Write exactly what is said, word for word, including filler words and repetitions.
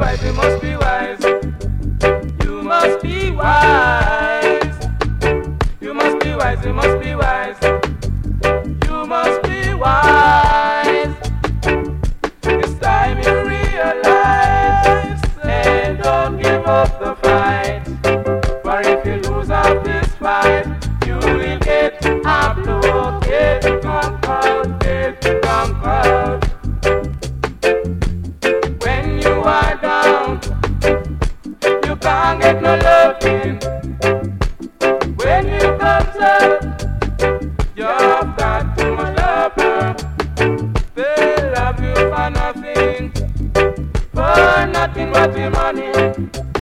wise, you must be wise. You must be wise. You must be wise, you must be wise. You must be wise. It's time you realize and don't give up the fight. For if you lose up this fight, you will get upload, get conquered, get conquered. When you are down, you can't get no loving. When you come up, you've got too much love. They love you for nothing, for nothing but your money.